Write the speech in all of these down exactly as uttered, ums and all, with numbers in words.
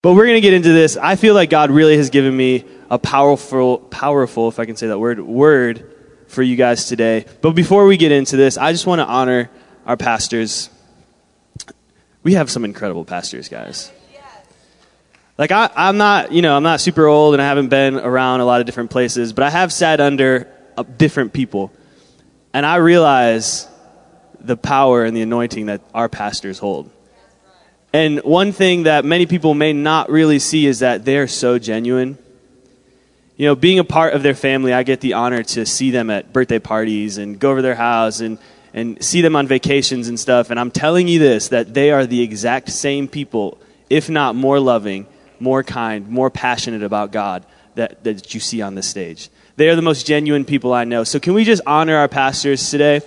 But we're going to get into this. I feel like God really has given me a powerful, powerful, if I can say that word, word for you guys today. But before we get into this, I just want to honor our pastors. We have some incredible pastors, guys. Like I, I'm not, you know, I'm not super old and I haven't been around a lot of different places, but I have sat under uh, different people. And I realize the power and the anointing that our pastors hold. And one thing that many people may not really see is that they're so genuine. You know, being a part of their family, I get the honor to see them at birthday parties and go over their house and, and see them on vacations and stuff. And I'm telling you this, that they are the exact same people, if not more loving, more kind, more passionate about God that, that you see on this stage. They are the most genuine people I know. So can we just honor our pastors today?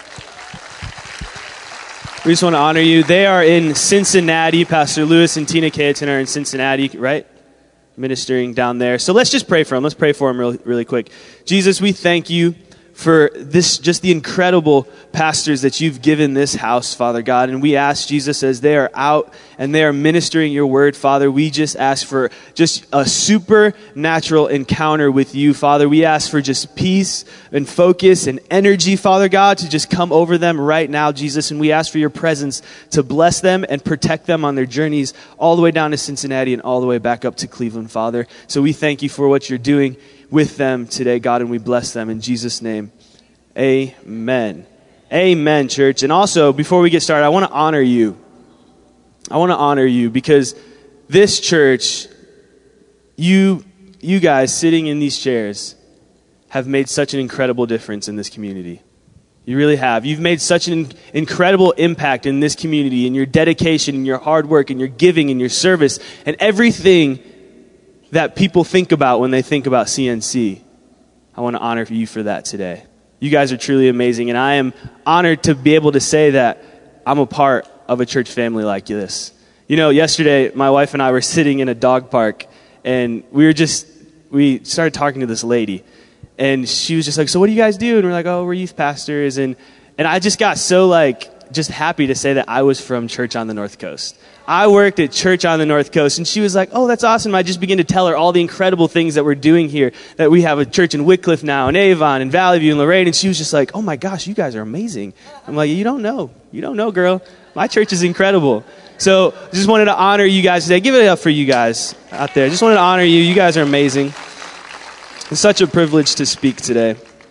We just want to honor you. They are in Cincinnati. Pastor Lewis and Tina Cayetan are in Cincinnati, right? Ministering down there. So let's just pray for them. Let's pray for them really, really quick. Jesus, we thank you for this, just the incredible pastors that you've given this house, Father God. And we ask, Jesus, as they are out and they are ministering your word, Father, we just ask for just a supernatural encounter with you, Father. We ask for just peace and focus and energy, Father God, to just come over them right now, Jesus. And we ask for your presence to bless them and protect them on their journeys all the way down to Cincinnati and all the way back up to Cleveland, Father. So we thank you for what you're doing with them today, God, and we bless them in Jesus' name. Amen. Amen, church. And also, before we get started, I want to honor you. I want to honor you because this church, you you guys sitting in these chairs have made such an incredible difference in this community. You really have. You've made such an incredible impact in this community, in your dedication, in your hard work, in your giving, in your service, and everything that people think about when they think about C N C. I want to honor you for that today. You guys are truly amazing, and I am honored to be able to say that I'm a part of a church family like this. You know, yesterday, my wife and I were sitting in a dog park, and we were just, we started talking to this lady, and she was just like, so what do you guys do? And we're like, oh, we're youth pastors, and, and I just got so, like, just happy to say that I was from Church on the North Coast. I worked at Church on the North Coast, and she was like, oh, that's awesome. I just began to tell her all the incredible things that we're doing here, that we have a church in Wycliffe now, and Avon, and Valley View, and Lorraine, and she was just like, oh my gosh, you guys are amazing. I'm like, you don't know. You don't know, girl. My church is incredible. So just wanted to honor you guys today. Give it up for you guys out there. Just wanted to honor you. You guys are amazing. It's such a privilege to speak today.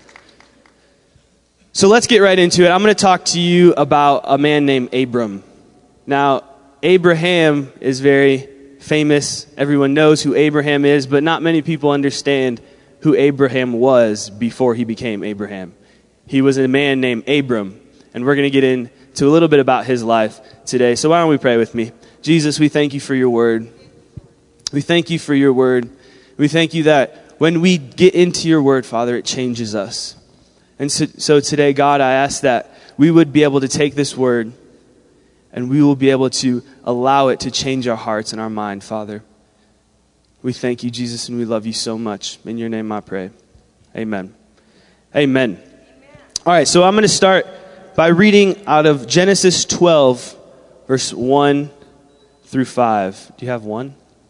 So let's get right into it. I'm going to talk to you about a man named Abram. Now, Abraham is very famous. Everyone knows who Abraham is, but not many people understand who Abraham was before he became Abraham. He was a man named Abram, and we're going to get into a little bit about his life today. So why don't we pray with me? Jesus, we thank you for your word. We thank you for your word. We thank you that when we get into your word, Father, it changes us. And so, so today, God, I ask that we would be able to take this word and we will be able to allow it to change our hearts and our mind, Father. We thank you, Jesus, and we love you so much. In your name I pray. Amen. Amen. Amen. All right, so I'm going to start by reading out of Genesis twelve, verse one through five. Do you have one?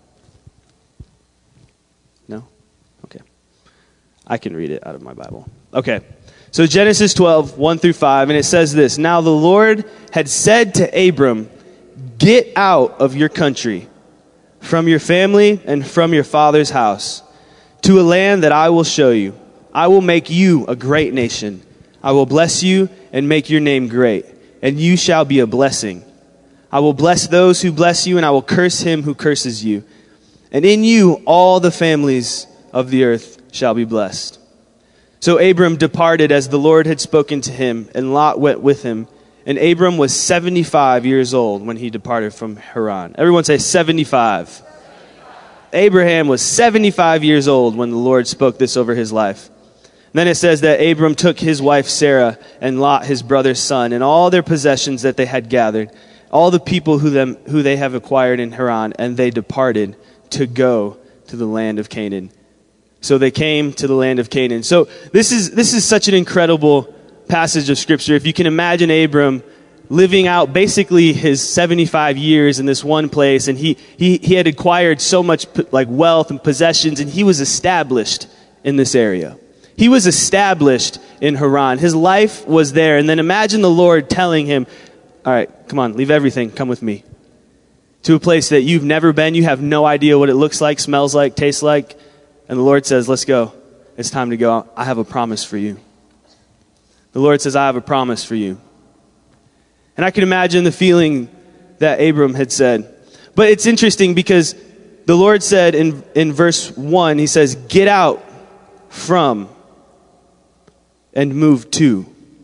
No? Okay. I can read it out of my Bible. Okay. So Genesis twelve, one through five, and it says this. Now the Lord had said to Abram, get out of your country, from your family and from your father's house, to a land that I will show you. I will make you a great nation. I will bless you and make your name great, and you shall be a blessing. I will bless those who bless you, and I will curse him who curses you. And in you all the families of the earth shall be blessed. So Abram departed as the Lord had spoken to him, and Lot went with him. And Abram was seventy-five years old when he departed from Haran. Everyone say seventy-five. seventy-five. Abraham was seventy-five years old when the Lord spoke this over his life. And then it says that Abram took his wife Sarah and Lot his brother's son and all their possessions that they had gathered, all the people who them who they have acquired in Haran, and they departed to go to the land of Canaan. So they came to the land of Canaan. So this is this is such an incredible passage of Scripture. If you can imagine Abram living out basically his seventy-five years in this one place, and he, he, he had acquired so much like wealth and possessions, and he was established in this area. He was established in Haran. His life was there. And then imagine the Lord telling him, all right, come on, leave everything, come with me. To a place that you've never been, you have no idea what it looks like, smells like, tastes like. And the Lord says, let's go. It's time to go. I have a promise for you. The Lord says, I have a promise for you. And I can imagine the feeling that Abram had said. But it's interesting because the Lord said in, in verse one, he says, get out from and move to.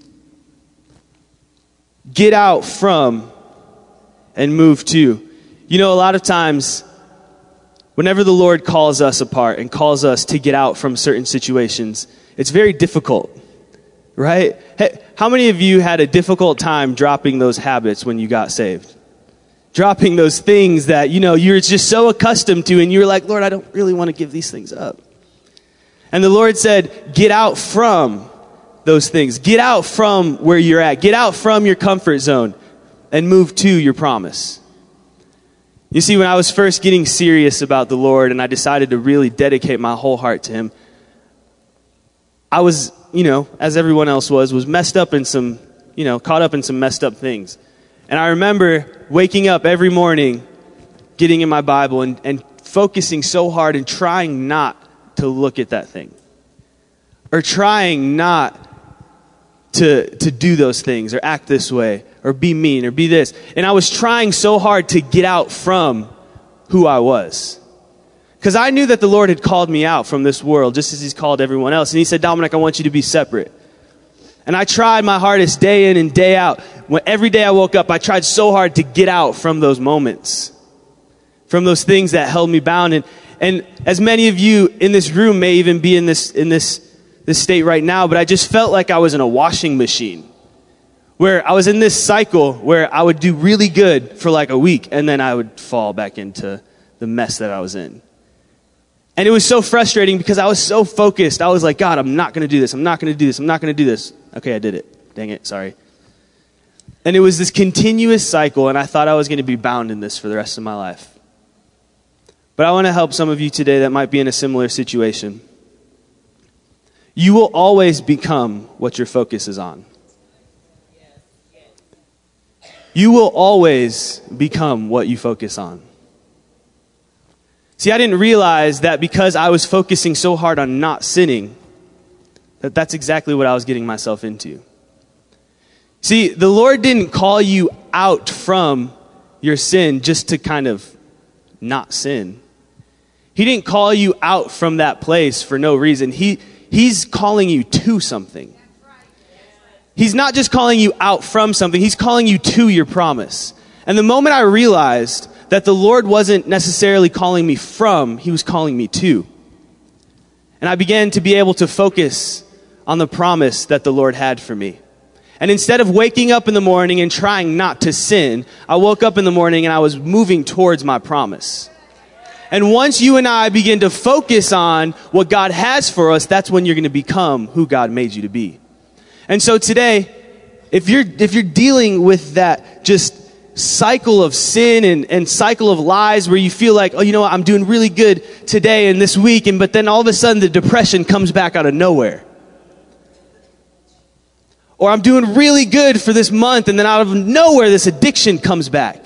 Get out from and move to. You know, a lot of times, whenever the Lord calls us apart and calls us to get out from certain situations, it's very difficult, right? Hey, how many of you had a difficult time dropping those habits when you got saved? Dropping those things that, you know, you're just so accustomed to, and you're like, Lord, I don't really want to give these things up. And the Lord said, get out from those things. Get out from where you're at. Get out from your comfort zone and move to your promise. You see, when I was first getting serious about the Lord and I decided to really dedicate my whole heart to him, I was, you know, as everyone else was, was messed up in some, you know, caught up in some messed up things. And I remember waking up every morning, getting in my Bible and, and focusing so hard and trying not to look at that thing. Or trying not to to do those things or act this way or be mean or be this. And I was trying so hard to get out from who I was. Because I knew that the Lord had called me out from this world just as he's called everyone else. And he said, Dominic, I want you to be separate. And I tried my hardest day in and day out. When every day I woke up, I tried so hard to get out from those moments, from those things that held me bound. And and as many of you in this room may even be in this in this this state right now, but I just felt like I was in a washing machine where I was in this cycle where I would do really good for like a week and then I would fall back into the mess that I was in. And it was so frustrating because I was so focused. I was like, God, I'm not going to do this. I'm not going to do this. I'm not going to do this. Okay, I did it. Dang it. Sorry. And it was this continuous cycle, and I thought I was going to be bound in this for the rest of my life. But I want to help some of you today that might be in a similar situation. You will always become what your focus is on. You will always become what you focus on. See, I didn't realize that because I was focusing so hard on not sinning, that that's exactly what I was getting myself into. See, the Lord didn't call you out from your sin just to kind of not sin. He didn't call you out from that place for no reason. He He's calling you to something. He's not just calling you out from something. He's calling you to your promise. And the moment I realized that the Lord wasn't necessarily calling me from, he was calling me to. And I began to be able to focus on the promise that the Lord had for me. And instead of waking up in the morning and trying not to sin, I woke up in the morning and I was moving towards my promise. And once you and I begin to focus on what God has for us, that's when you're going to become who God made you to be. And so today, if you're if you're dealing with that just cycle of sin and, and cycle of lies where you feel like, oh, you know what, I'm doing really good today and this week, and but then all of a sudden the depression comes back out of nowhere. Or I'm doing really good for this month and then out of nowhere this addiction comes back.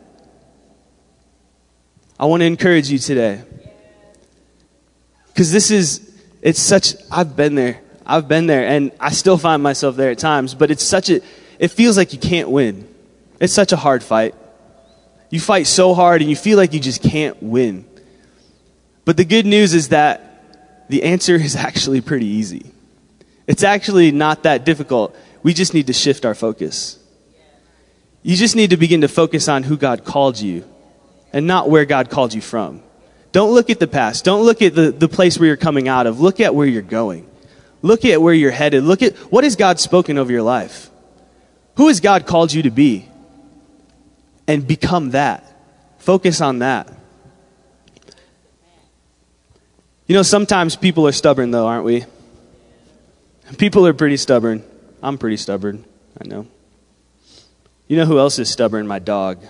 I want to encourage you today. Because this is, it's such, I've been there. I've been there and I still find myself there at times, but it's such a, it feels like you can't win. It's such a hard fight. You fight so hard and you feel like you just can't win. But the good news is that the answer is actually pretty easy. It's actually not that difficult. We just need to shift our focus. You just need to begin to focus on who God called you and not where God called you from. Don't look at the past. Don't look at the, the place where you're coming out of. Look at where you're going. Look at where you're headed. Look at what has God spoken over your life. Who has God called you to be? And become that. Focus on that. You know, sometimes people are stubborn though, aren't we? People are pretty stubborn. I'm pretty stubborn, I know. You know who else is stubborn? My dog.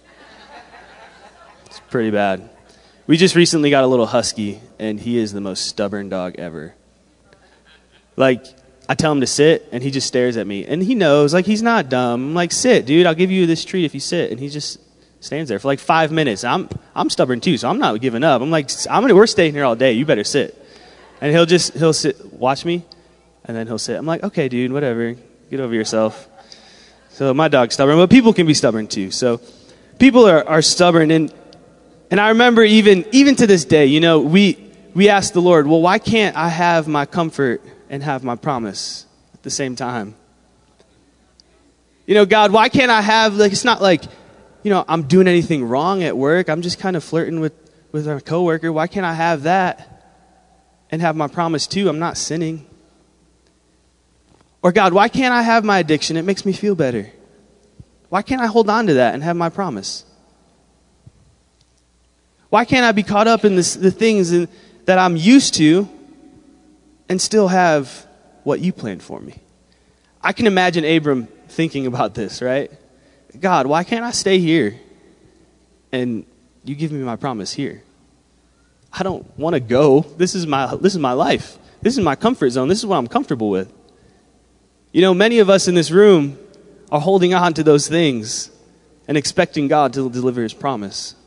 It's pretty bad. We just recently got a little husky, and he is the most stubborn dog ever. Like, I tell him to sit, and he just stares at me. And he knows, like, he's not dumb. I'm like, sit, dude. I'll give you this treat if you sit. And he just stands there for like five minutes. I'm I'm stubborn too, so I'm not giving up. I'm like, I'm gonna, we're staying here all day. You better sit. And he'll just, he'll sit, watch me, and then he'll sit. I'm like, okay, dude, whatever. Get over yourself. So my dog's stubborn, but people can be stubborn too. So people are, are stubborn. And and I remember even even to this day, you know, we we ask the Lord, well, why can't I have my comfort and have my promise at the same time? You know, God, why can't I have, like, it's not like, you know, I'm doing anything wrong at work. I'm just kind of flirting with, with our coworker. Why can't I have that and have my promise too? I'm not sinning. Or God, why can't I have my addiction? It makes me feel better. Why can't I hold on to that and have my promise? Why can't I be caught up in this, the things in, that I'm used to and still have what you planned for me? I can imagine Abram thinking about this, right? God, why can't I stay here and you give me my promise here? I don't want to go. This is my this is my life. This is my comfort zone. This is what I'm comfortable with. You know, many of us in this room are holding on to those things and expecting God to deliver his promise.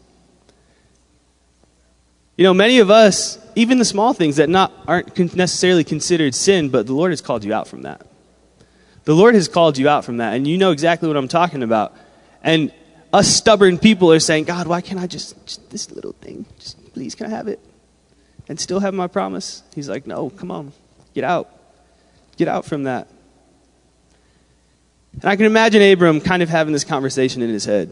You know, many of us, even the small things that not aren't necessarily considered sin, but the Lord has called you out from that. The Lord has called you out from that, and you know exactly what I'm talking about. And us stubborn people are saying, God, why can't I just, just this little thing, just please, can I have it? And still have my promise? He's like, no, come on, get out. Get out from that. And I can imagine Abram kind of having this conversation in his head.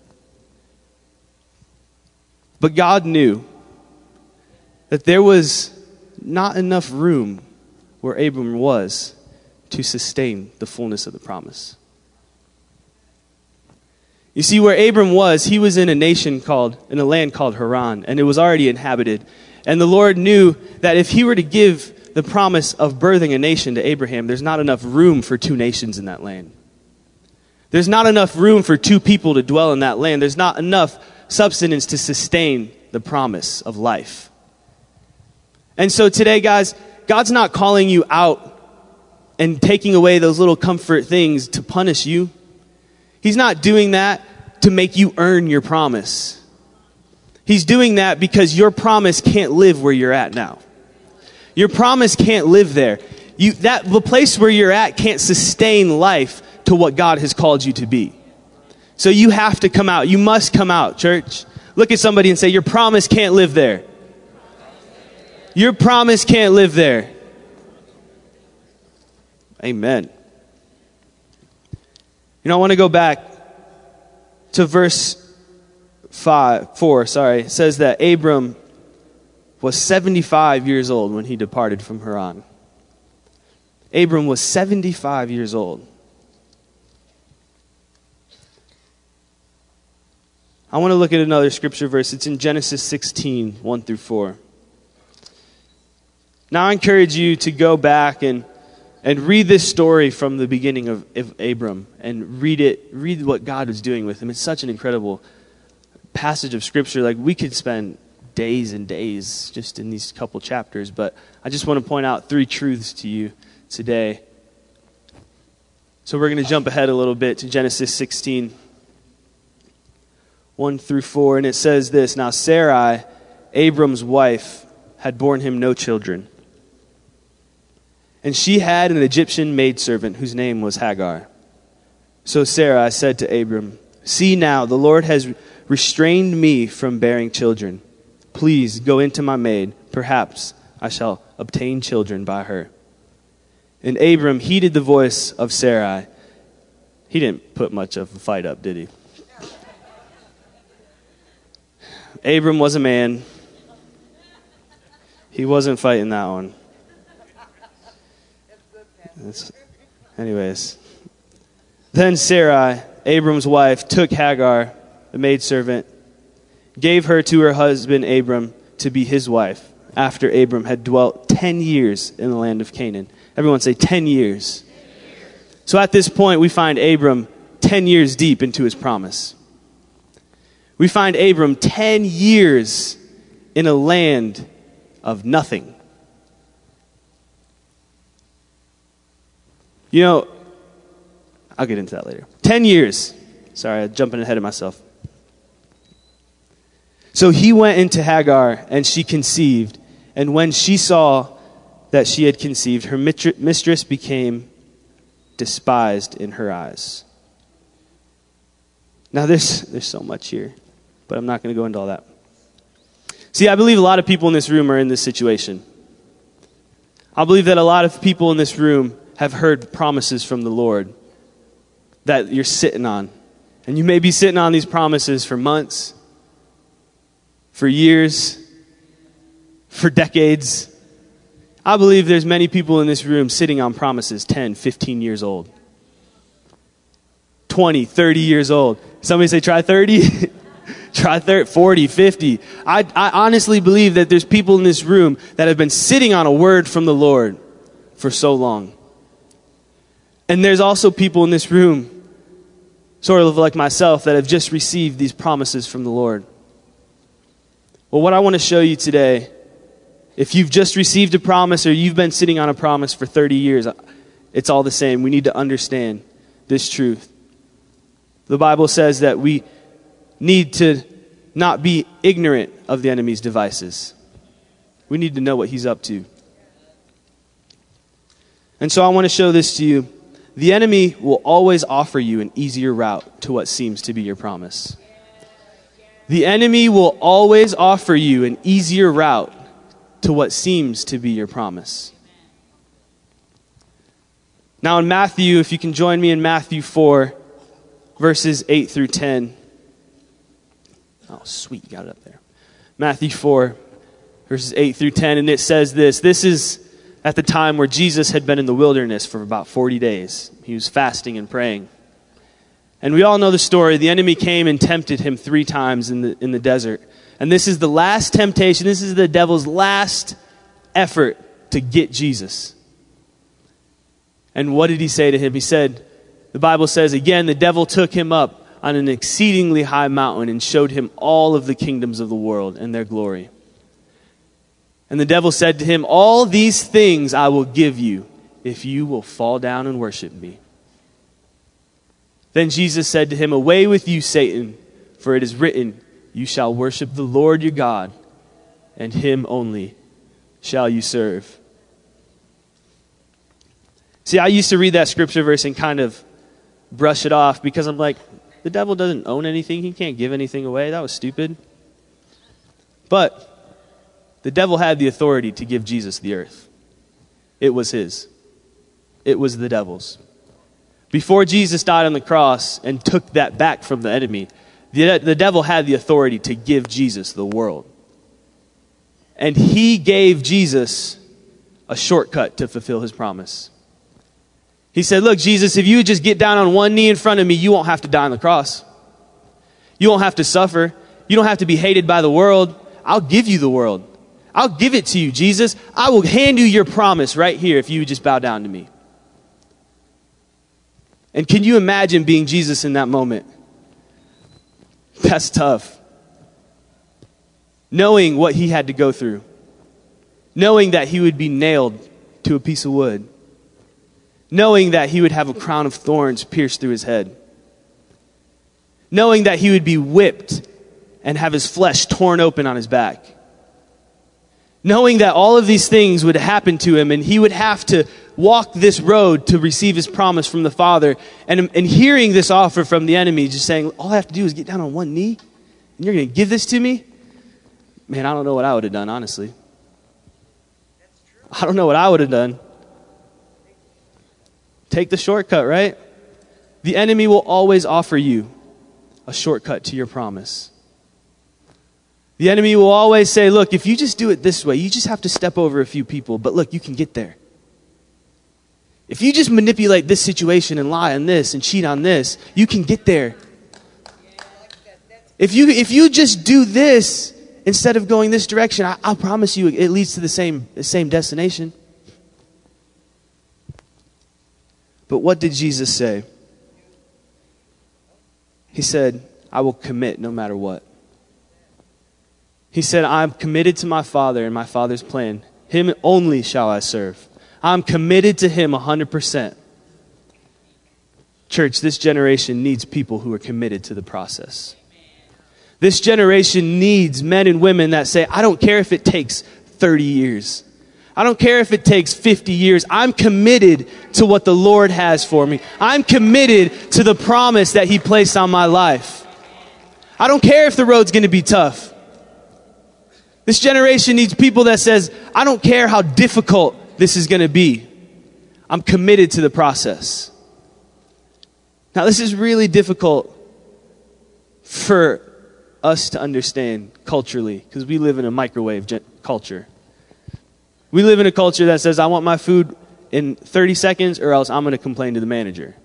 But God knew that there was not enough room where Abram was to sustain the fullness of the promise. You see, where Abram was, he was in a nation called, in a land called Haran, and it was already inhabited. And the Lord knew that if he were to give the promise of birthing a nation to Abraham, there's not enough room for two nations in that land. There's not enough room for two people to dwell in that land. There's not enough substance to sustain the promise of life. And so today, guys, God's not calling you out and taking away those little comfort things to punish you. He's not doing that to make you earn your promise. He's doing that because your promise can't live where you're at now. Your promise can't live there. You, that, the place where you're at can't sustain life to what God has called you to be. So you have to come out. You must come out, church. Look at somebody and say, your promise can't live there. Your promise can't live there. Amen. You know, I want to go back to verse five, four, sorry. It says that Abram was seventy-five years old when he departed from Haran. Abram was seventy-five years old. I want to look at another scripture verse. It's in Genesis sixteen, one through four. Now I encourage you to go back and, and read this story from the beginning of, of Abram and read it, read what God was doing with him. It's such an incredible passage of scripture. Like, we could spend days and days just in these couple chapters, but I just want to point out three truths to you today. So we're going to jump ahead a little bit to Genesis sixteen, one through four, and it says this: Now Sarai, Abram's wife, had borne him no children. And she had an Egyptian maidservant whose name was Hagar. So Sarai said to Abram, See now, the Lord has restrained me from bearing children. Please go into my maid. Perhaps I shall obtain children by her. And Abram heeded the voice of Sarai. He didn't put much of a fight up, did he? Abram was a man. He wasn't fighting that one. It's, anyways. Then Sarai, Abram's wife, took Hagar, the maidservant, gave her to her husband Abram to be his wife, after Abram had dwelt ten years in the land of Canaan. Everyone say ten years. So at this point, we find Abram ten years deep into his promise. We find Abram ten years in a land of nothing. You know, I'll get into that later. Ten years. Sorry, I'm jumping ahead of myself. So he went into Hagar, and she conceived. And when she saw that she had conceived, her mistress became despised in her eyes. Now, there's, there's so much here, but I'm not going to go into all that. See, I believe a lot of people in this room are in this situation. I believe that a lot of people in this room have heard promises from the Lord that you're sitting on. And you may be sitting on these promises for months, for years, for decades. I believe there's many people in this room sitting on promises ten, fifteen years old. twenty, thirty years old. Somebody say try thirty? Try thirty, forty, fifty. I, I honestly believe that there's people in this room that have been sitting on a word from the Lord for so long. And there's also people in this room, sort of like myself, that have just received these promises from the Lord. Well, what I want to show you today, if you've just received a promise or you've been sitting on a promise for thirty years, it's all the same. We need to understand this truth. The Bible says that we need to not be ignorant of the enemy's devices. We need to know what he's up to. And so I want to show this to you. The enemy will always offer you an easier route to what seems to be your promise. The enemy will always offer you an easier route to what seems to be your promise. Now in Matthew, if you can join me in Matthew four, verses eight through ten. Oh, sweet, you got it up there. Matthew four, verses eight through ten, and it says this. This is at the time where Jesus had been in the wilderness for about forty days. He was fasting and praying. And we all know the story. The enemy came and tempted him three times in the in the desert. And this is the last temptation. This is the devil's last effort to get Jesus. And what did he say to him? He said, the Bible says, again, the devil took him up on an exceedingly high mountain and showed him all of the kingdoms of the world and their glory. And the devil said to him, all these things I will give you if you will fall down and worship me. Then Jesus said to him, away with you, Satan, for it is written, you shall worship the Lord your God, and him only shall you serve. See, I used to read that scripture verse and kind of brush it off because I'm like, the devil doesn't own anything. He can't give anything away. That was stupid. But the devil had the authority to give Jesus the earth. It was his. It was the devil's. Before Jesus died on the cross and took that back from the enemy, the, the devil had the authority to give Jesus the world. And he gave Jesus a shortcut to fulfill his promise. He said, look, Jesus, if you would just get down on one knee in front of me, you won't have to die on the cross. You won't have to suffer. You don't have to be hated by the world. I'll give you the world. I'll give it to you, Jesus. I will hand you your promise right here if you would just bow down to me. And can you imagine being Jesus in that moment? That's tough. Knowing what he had to go through. Knowing that he would be nailed to a piece of wood. Knowing that he would have a crown of thorns pierced through his head. Knowing that he would be whipped and have his flesh torn open on his back. Knowing that all of these things would happen to him and he would have to walk this road to receive his promise from the Father. And, and hearing this offer from the enemy, just saying, all I have to do is get down on one knee and you're going to give this to me? Man, I don't know what I would have done, honestly. I don't know what I would have done. Take the shortcut, right? The enemy will always offer you a shortcut to your promise. The enemy will always say, look, if you just do it this way, you just have to step over a few people, but look, you can get there. If you just manipulate this situation and lie on this and cheat on this, you can get there. If you if you just do this instead of going this direction, I, I'll promise you it leads to the same, the same destination. But what did Jesus say? He said, I will commit no matter what. He said, I'm committed to my Father and my Father's plan. Him only shall I serve. I'm committed to him one hundred percent. Church, this generation needs people who are committed to the process. This generation needs men and women that say, I don't care if it takes thirty years. I don't care if it takes fifty years. I'm committed to what the Lord has for me. I'm committed to the promise that he placed on my life. I don't care if the road's going to be tough. This generation needs people that says, I don't care how difficult this is going to be. I'm committed to the process. Now, this is really difficult for us to understand culturally because we live in a microwave gen- culture. We live in a culture that says, I want my food in thirty seconds or else I'm going to complain to the manager.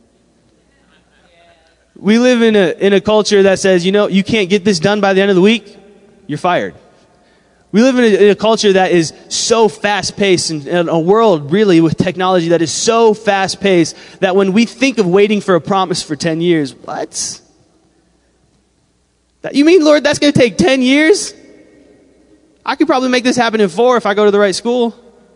We live in a in a culture that says, you know, you can't get this done by the end of the week, you're fired. We live in a, in a culture that is so fast-paced and in a world really with technology that is so fast-paced that when we think of waiting for a promise for ten years, what? That, you mean, Lord, that's going to take ten years? I could probably make this happen in four if I go to the right school.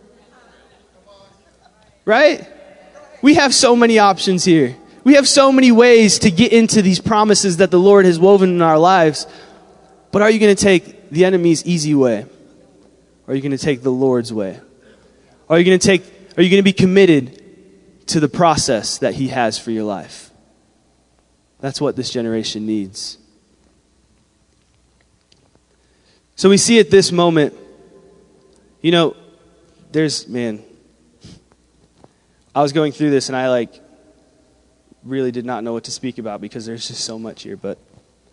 Right? We have so many options here. We have so many ways to get into these promises that the Lord has woven in our lives. But are you going to take the enemy's easy way? Or are you going to take the Lord's way? Or are you going to take, are you going to be committed to the process that he has for your life? That's what this generation needs. So we see at this moment, you know, there's, man, I was going through this and I like really did not know what to speak about because there's just so much here. But,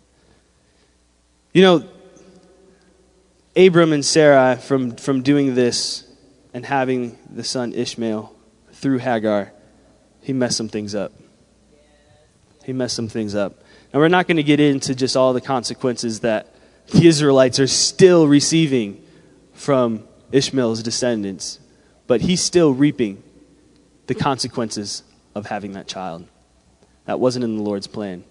you know, Abram and Sarah, from, from doing this and having the son Ishmael through Hagar, he messed some things up. He messed some things up. Now, we're not going to get into just all the consequences that the Israelites are still receiving from Ishmael's descendants, but he's still reaping the consequences of having that child. That wasn't in the Lord's plan.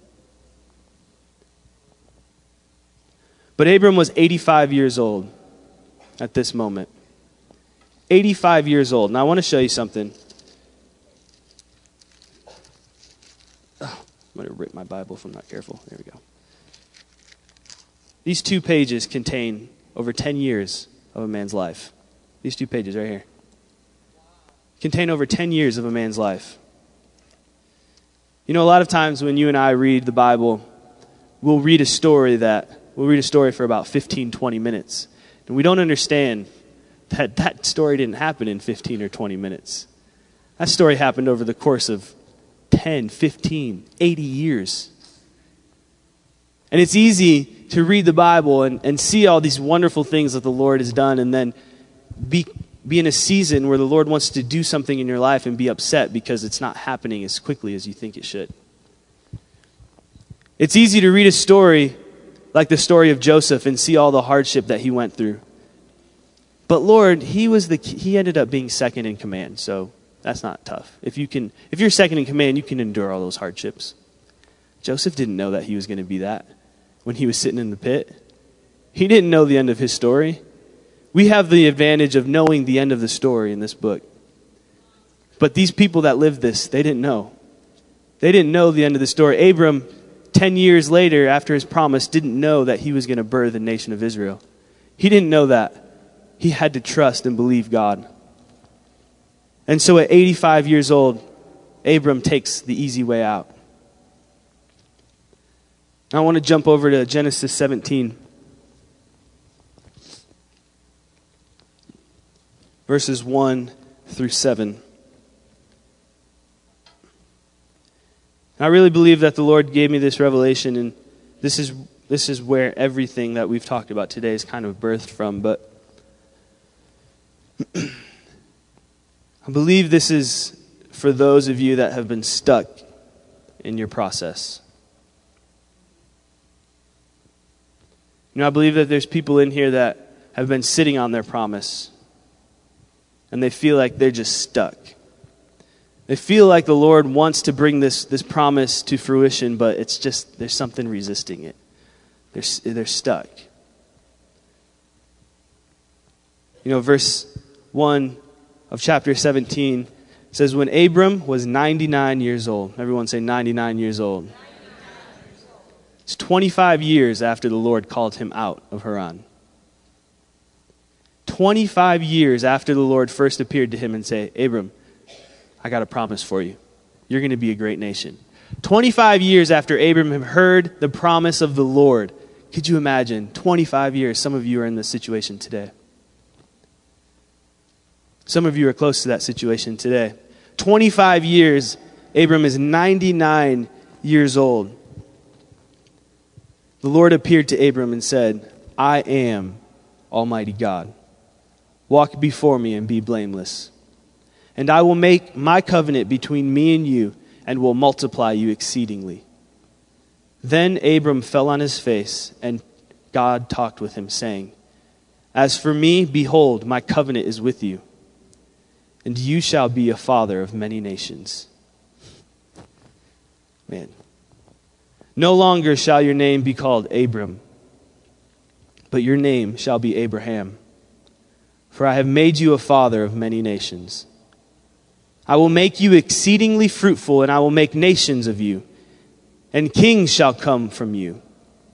But Abram was eighty-five years old at this moment. eighty-five years old. Now I want to show you something. Oh, I'm going to rip my Bible if I'm not careful. There we go. These two pages contain over ten years of a man's life. These two pages right here contain over ten years of a man's life. You know, a lot of times when you and I read the Bible, we'll read a story that, we'll read a story for about fifteen, twenty minutes. And we don't understand that that story didn't happen in fifteen or twenty minutes. That story happened over the course of ten, fifteen, eighty years. And it's easy to read the Bible and, and see all these wonderful things that the Lord has done and then be be in a season where the Lord wants to do something in your life and be upset because it's not happening as quickly as you think it should. It's easy to read a story like the story of Joseph and see all the hardship that he went through. But Lord, he was the he ended up being second in command, so that's not tough. If you can if you're second in command, you can endure all those hardships. Joseph didn't know that he was going to be that when he was sitting in the pit. He didn't know the end of his story. We have the advantage of knowing the end of the story in this book. But these people that lived this, they didn't know. They didn't know the end of the story. Abram, ten years later, after his promise, didn't know that he was going to birth the nation of Israel. He didn't know that. He had to trust and believe God. And so at eighty-five years old, Abram takes the easy way out. I want to jump over to Genesis seventeen. Verses one through seven. I really believe that the Lord gave me this revelation, and this is this is where everything that we've talked about today is kind of birthed from. But I believe this is for those of you that have been stuck in your process. You know, I believe that there's people in here that have been sitting on their promise, and they feel like they're just stuck. They feel like the Lord wants to bring this, this promise to fruition, but it's just, there's something resisting it. They're, they're stuck. You know, verse one of chapter seventeen says, when Abram was ninety-nine years old. Everyone say ninety-nine years old. It's twenty-five years after the Lord called him out of Haran. twenty-five years after the Lord first appeared to him and said, Abram, I got a promise for you. You're going to be a great nation. twenty-five years after Abram had heard the promise of the Lord. Could you imagine? twenty-five years. Some of you are in this situation today. Some of you are close to that situation today. twenty-five years. Abram is ninety-nine years old. The Lord appeared to Abram and said, I am Almighty God. Walk before me and be blameless. And I will make my covenant between me and you, and will multiply you exceedingly. Then Abram fell on his face, and God talked with him, saying, As for me, behold, my covenant is with you, and you shall be a father of many nations. Man. No longer shall your name be called Abram, but your name shall be Abraham. For I have made you a father of many nations. I will make you exceedingly fruitful, and I will make nations of you, and kings shall come from you.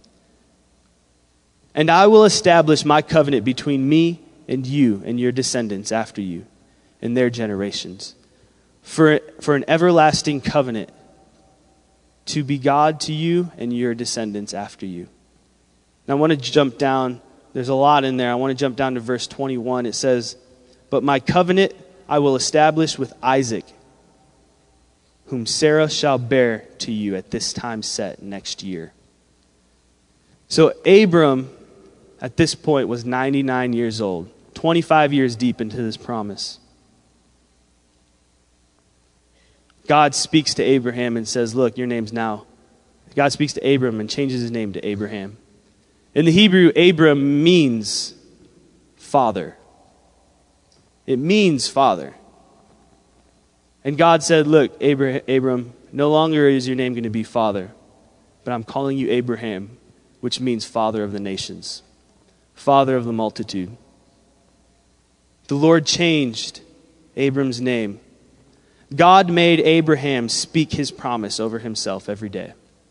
And I will establish my covenant between me and you and your descendants after you, in their generations, for, for an everlasting covenant, to be God to you and your descendants after you. Now I want to jump down. There's a lot in there. I want to jump down to verse twenty-one. It says, But my covenant I will establish with Isaac, whom Sarah shall bear to you at this time set next year. So Abram, at this point, was ninety-nine years old, twenty-five years deep into this promise. God speaks to Abraham and says, look, your name's now. God speaks to Abram and changes his name to Abraham. In the Hebrew, Abram means father. It means father. And God said, look, Abram, no longer is your name going to be father, but I'm calling you Abraham, which means father of the nations, father of the multitude. The Lord changed Abram's name. God made Abraham speak his promise over himself every day.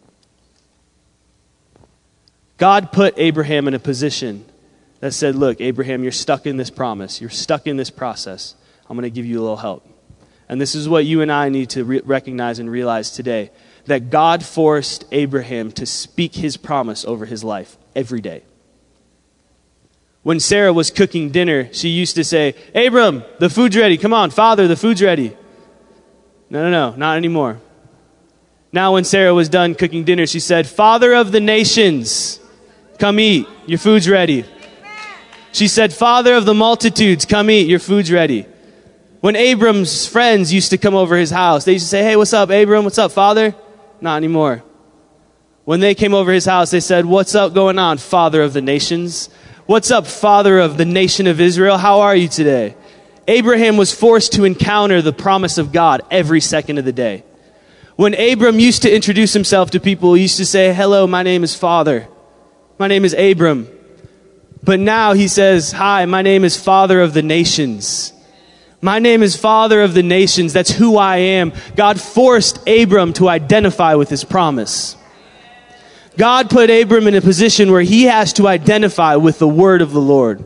God put Abraham in a position that said, look, Abraham, you're stuck in this promise. You're stuck in this process. I'm going to give you a little help. And this is what you and I need to re- recognize and realize today, that God forced Abraham to speak his promise over his life every day. When Sarah was cooking dinner, she used to say, Abram, the food's ready. Come on, Father, the food's ready. No, no, no, not anymore. Now when Sarah was done cooking dinner, she said, Father of the nations, come eat. Your food's ready. She said, Father of the multitudes, come eat. Your food's ready. When Abram's friends used to come over his house, they used to say, hey, what's up, Abram? What's up, Father? Not anymore. When they came over his house, they said, what's up going on, Father of the nations? What's up, Father of the nation of Israel? How are you today? Abraham was forced to encounter the promise of God every second of the day. When Abram used to introduce himself to people, he used to say, hello, my name is Father. My name is Abram. But now he says, hi, my name is Father of the nations. My name is Father of the nations. That's who I am. God forced Abram to identify with his promise. God put Abram in a position where he has to identify with the word of the Lord.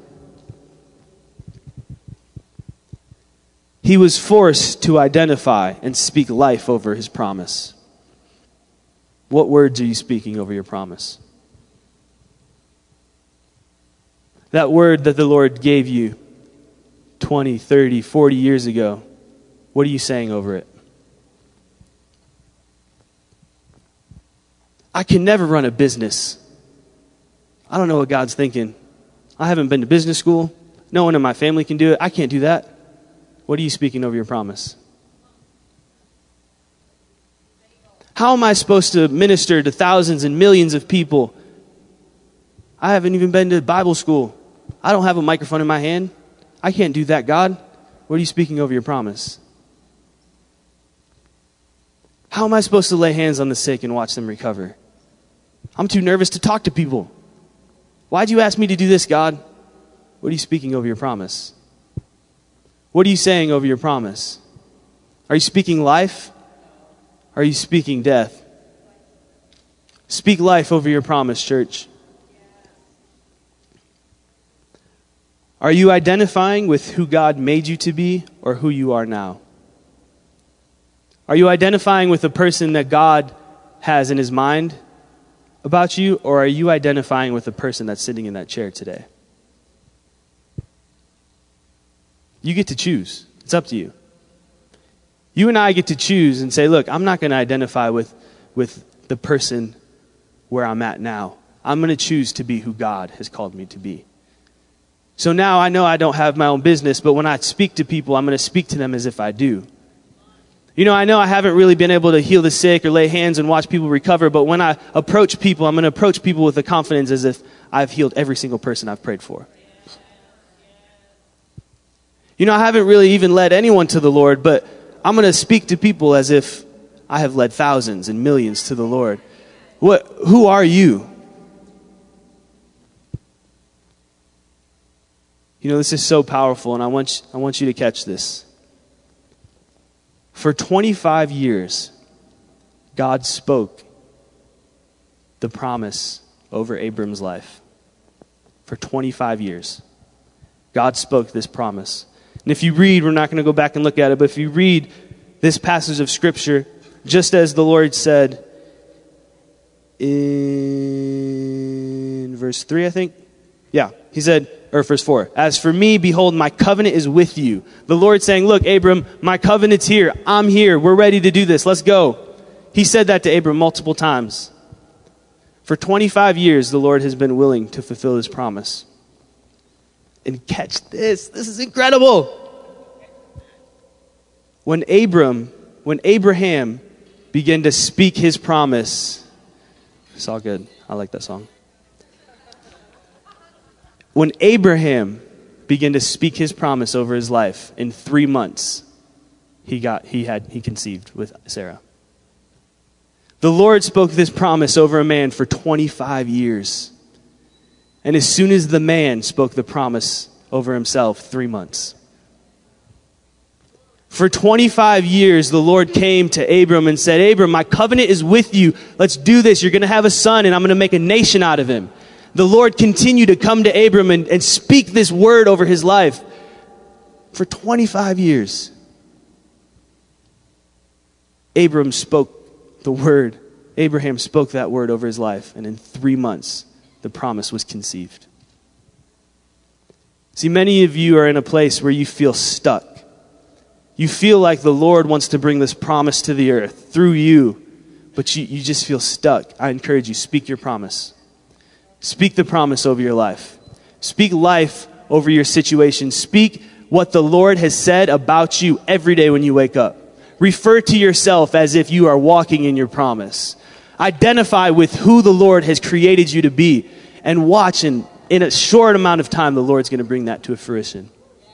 He was forced to identify and speak life over his promise. What words are you speaking over your promise? That word that the Lord gave you twenty, thirty, forty years ago, what are you saying over it? I can never run a business. I don't know what God's thinking. I haven't been to business school. No one in my family can do it. I can't do that. What are you speaking over your promise? How am I supposed to minister to thousands and millions of people? I haven't even been to Bible school. I don't have a microphone in my hand. I can't do that, God. What are you speaking over your promise? How am I supposed to lay hands on the sick and watch them recover? I'm too nervous to talk to people. Why'd you ask me to do this, God? What are you speaking over your promise? What are you saying over your promise? Are you speaking life? Are you speaking death? Speak life over your promise, church. Are you identifying with who God made you to be or who you are now? Are you identifying with the person that God has in his mind about you, or are you identifying with the person that's sitting in that chair today? You get to choose. It's up to you. You and I get to choose and say, look, I'm not going to identify with, with the person where I'm at now. I'm going to choose to be who God has called me to be. So now I know I don't have my own business, but when I speak to people, I'm going to speak to them as if I do. You know, I know I haven't really been able to heal the sick or lay hands and watch people recover, but when I approach people, I'm going to approach people with the confidence as if I've healed every single person I've prayed for. You know, I haven't really even led anyone to the Lord, but I'm going to speak to people as if I have led thousands and millions to the Lord. What? Who are you? You know, this is so powerful, and I want you, I want you to catch this. For twenty-five years, God spoke the promise over Abram's life. For twenty-five years, God spoke this promise. And if you read, we're not going to go back and look at it, but if you read this passage of Scripture, just as the Lord said in verse three, I think. Yeah, he said, or verse four, as for me, behold, my covenant is with you. The Lord saying, look, Abram, my covenant's here. I'm here. We're ready to do this. Let's go. He said that to Abram multiple times. For twenty-five years, the Lord has been willing to fulfill his promise. And catch this. This is incredible. When Abram, when Abraham began to speak his promise, it's all good. I like that song. When Abraham began to speak his promise over his life, in three months, he got he had he conceived with Sarah. The Lord spoke this promise over a man for twenty-five years. And as soon as the man spoke the promise over himself, three months. For twenty-five years, the Lord came to Abram and said, Abram, my covenant is with you. Let's do this. You're going to have a son, and I'm going to make a nation out of him. The Lord continued to come to Abram and, and speak this word over his life for twenty-five years. Abram spoke the word. Abraham spoke that word over his life, and in three months, the promise was conceived. See, many of you are in a place where you feel stuck. You feel like the Lord wants to bring this promise to the earth through you, but you, you just feel stuck. I encourage you, speak your promise. Speak the promise over your life. Speak life over your situation. Speak what the Lord has said about you every day when you wake up. Refer to yourself as if you are walking in your promise. Identify with who the Lord has created you to be, and watch, and in a short amount of time, the Lord's going to bring that to a fruition.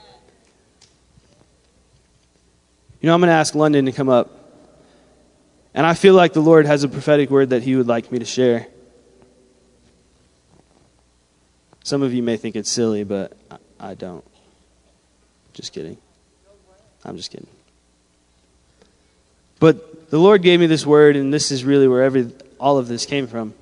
You know, I'm going to ask London to come up, and I feel like the Lord has a prophetic word that he would like me to share. Some of you may think it's silly, but I don't. Just kidding. I'm just kidding. But the Lord gave me this word, and this is really where every, all of this came from.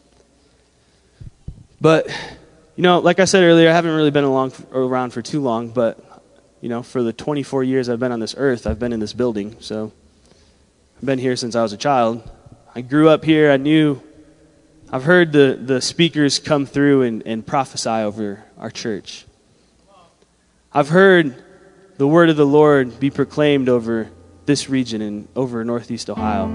But, you know, like I said earlier, I haven't really been along, around for too long, but, you know, for the twenty-four years I've been on this earth, I've been in this building. So I've been here since I was a child. I grew up here. I knew... I've heard the, the speakers come through and, and prophesy over our church. I've heard the word of the Lord be proclaimed over this region and over Northeast Ohio.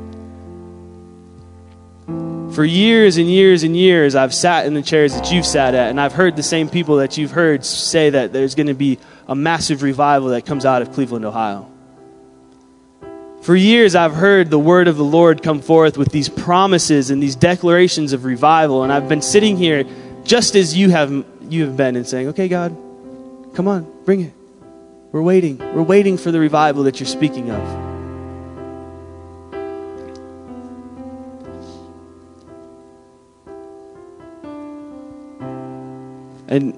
For years and years and years, I've sat in the chairs that you've sat at, and I've heard the same people that you've heard say that there's going to be a massive revival that comes out of Cleveland, Ohio. For years, I've heard the word of the Lord come forth with these promises and these declarations of revival. And I've been sitting here just as you have you have been and saying, okay, God, come on, bring it. We're waiting. We're waiting for the revival that you're speaking of. And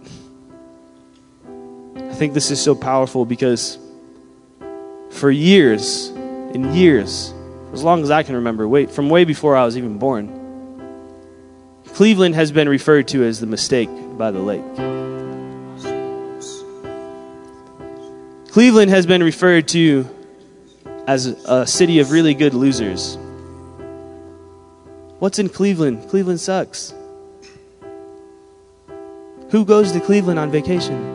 I think this is so powerful because for years and years, as long as I can remember, wait, from way before I was even born, Cleveland has been referred to as the mistake by the lake. Cleveland has been referred to as a city of really good losers. What's in Cleveland? Cleveland sucks. Who goes to Cleveland on vacation?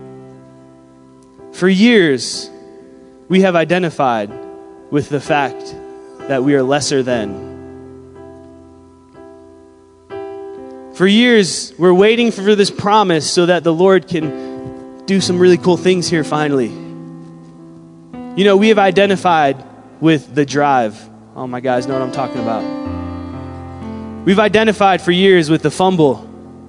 For years, we have identified with the fact that we are lesser than. For years, we're waiting for this promise so that the Lord can do some really cool things here finally. You know, we have identified with the drive. Oh, my guys know what I'm talking about. We've identified for years with the fumble.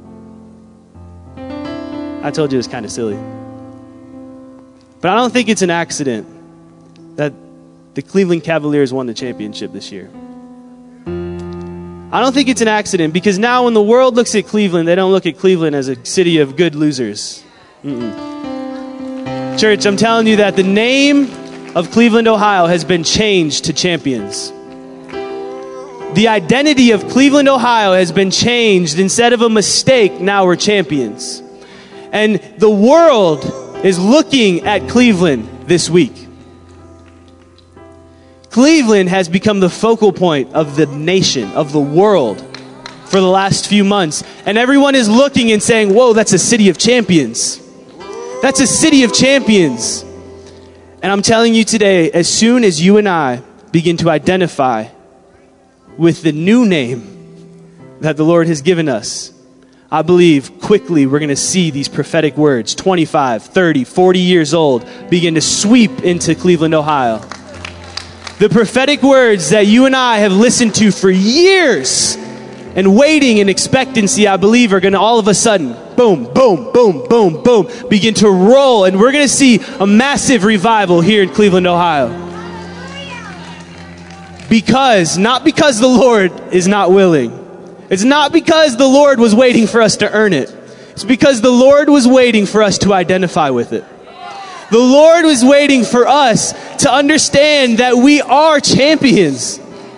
I told you it was kind of silly. But I don't think it's an accident that the Cleveland Cavaliers won the championship this year. I don't think it's an accident because now when the world looks at Cleveland, they don't look at Cleveland as a city of good losers. Mm-mm. Church, I'm telling you that the name of Cleveland, Ohio has been changed to champions. The identity of Cleveland, Ohio has been changed. Instead of a mistake, now we're champions. And the world is looking at Cleveland this week. Cleveland has become the focal point of the nation, of the world, for the last few months. And everyone is looking and saying, whoa, that's a city of champions. That's a city of champions. And I'm telling you today, as soon as you and I begin to identify with the new name that the Lord has given us, I believe quickly we're going to see these prophetic words, twenty-five, thirty, forty years old, begin to sweep into Cleveland, Ohio. The prophetic words that you and I have listened to for years and waiting in expectancy, I believe, are going to all of a sudden, boom, boom, boom, boom, boom, begin to roll. And we're going to see a massive revival here in Cleveland, Ohio. Because, not because the Lord is not willing. It's not because the Lord was waiting for us to earn it. It's because the Lord was waiting for us to identify with it. The Lord was waiting for us to understand that we are champions.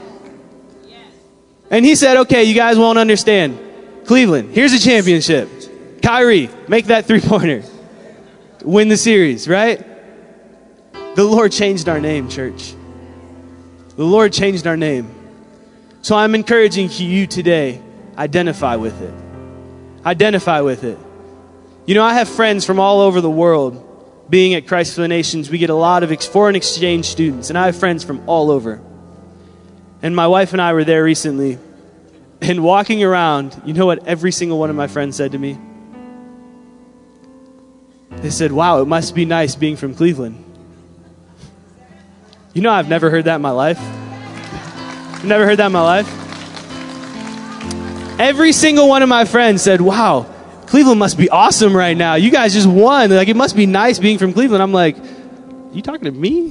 And he said, okay, you guys won't understand. Cleveland, here's a championship. Kyrie, make that three-pointer. Win the series, right? The Lord changed our name, church. The Lord changed our name. So I'm encouraging you today, identify with it. Identify with it. You know, I have friends from all over the world. Being at Christ for the Nations, we get a lot of ex- foreign exchange students, and I have friends from all over. And my wife and I were there recently, and walking around, you know what every single one of my friends said to me? They said, wow, it must be nice being from Cleveland. You know, I've never heard that in my life. I've never heard that in my life. Every single one of my friends said, wow, Cleveland must be awesome right now. You guys just won. Like, it must be nice being from Cleveland. I'm like, you talking to me?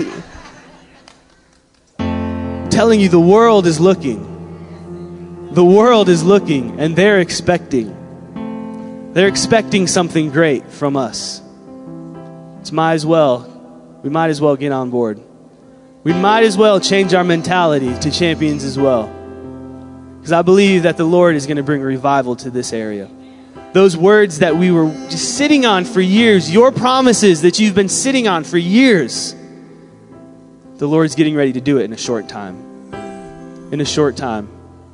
I'm telling you, the world is looking. The world is looking, and they're expecting. They're expecting something great from us. It's might as well. We might as well get on board. We might as well change our mentality to champions as well. Because I believe that the Lord is going to bring revival to this area. Those words that we were just sitting on for years, your promises that you've been sitting on for years, the Lord's getting ready to do it in a short time. In a short time.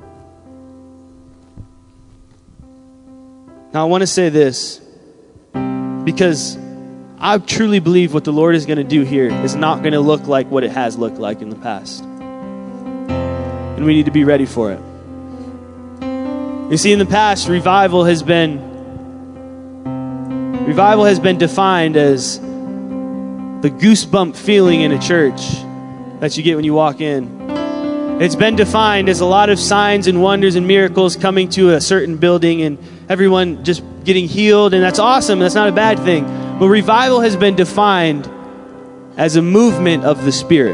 Now I want to say this, because I truly believe what the Lord is going to do here is not going to look like what it has looked like in the past. And we need to be ready for it. You see, in the past, revival has been revival has been defined as the goosebump feeling in a church that you get when you walk in. It's been defined as a lot of signs and wonders and miracles coming to a certain building and everyone just getting healed, and that's awesome. That's not a bad thing. But revival has been defined as a movement of the Spirit.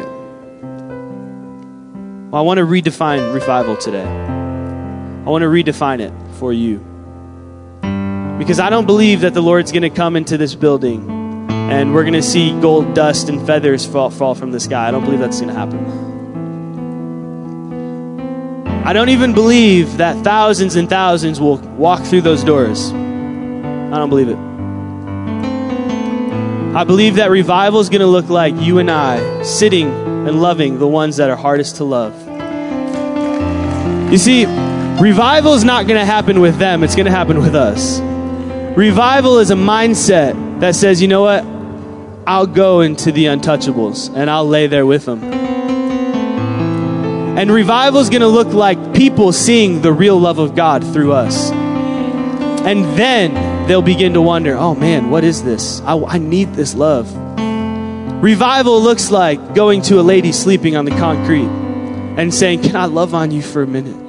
Well, I want to redefine revival today. I want to redefine it for you. Because I don't believe that the Lord's going to come into this building and we're going to see gold dust and feathers fall, fall from the sky. I don't believe that's going to happen. I don't even believe that thousands and thousands will walk through those doors. I don't believe it. I believe that revival is going to look like you and I sitting and loving the ones that are hardest to love. You see, revival is not going to happen with them. It's going to happen with us. Revival is a mindset that says, you know what? I'll go into the untouchables and I'll lay there with them. And revival is going to look like people seeing the real love of God through us. And then they'll begin to wonder, oh man, what is this? I, I need this love. Revival looks like going to a lady sleeping on the concrete and saying, can I love on you for a minute?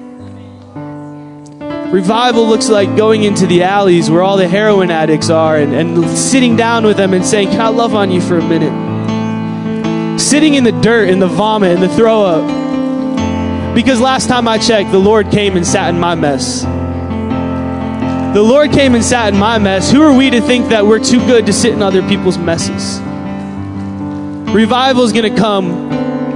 Revival looks like going into the alleys where all the heroin addicts are and, and sitting down with them and saying, can I love on you for a minute? Sitting in the dirt, in the vomit, in the throw up. Because last time I checked, the Lord came and sat in my mess. The Lord came and sat in my mess. Who are we to think that we're too good to sit in other people's messes? Revival is going to come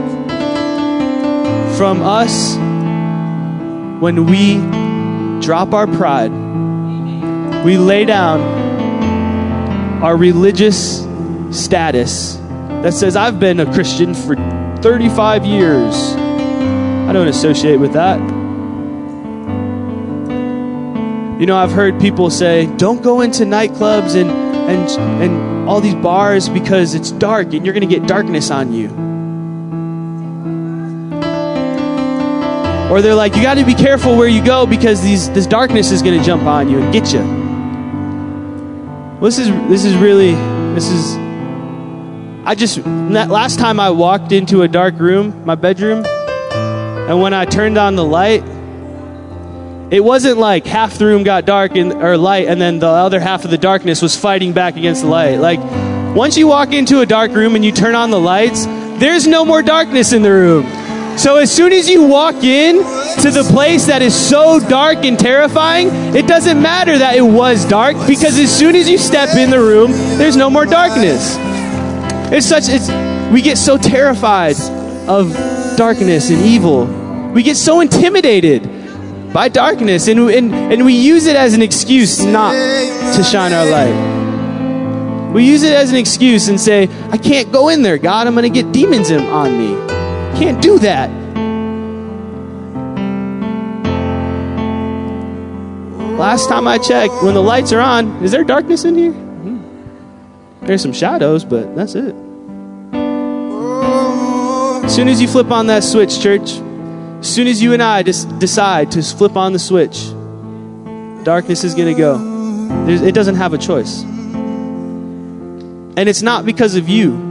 from us when we drop our pride. We lay down our religious status that says, I've been a Christian for thirty-five years. I don't associate with that. You know, I've heard people say, don't go into nightclubs and and and all these bars because it's dark and you're going to get darkness on you. Or they're like, you got to be careful where you go because these this darkness is going to jump on you and get you. Well, this is this is really this is. I just last time I walked into a dark room, my bedroom, and when I turned on the light, it wasn't like half the room got dark and or light, and then the other half of the darkness was fighting back against the light. Like once you walk into a dark room and you turn on the lights, there's no more darkness in the room. So as soon as you walk in to the place that is so dark and terrifying, it doesn't matter that it was dark, because as soon as you step in the room, there's no more darkness. It's such, it's, we get so terrified of darkness and evil. We get so intimidated by darkness, and, and, and we use it as an excuse not to shine our light. We use it as an excuse and say, I can't go in there, God, I'm going to get demons in, on me. Can't do that. Last time I checked, when the lights are on, is there darkness in here? Mm-hmm. There's some shadows, but that's it. As soon as you flip on that switch, church, as soon as you and I just decide to flip on the switch, darkness is going to go. There's, it doesn't have a choice. And it's not because of you.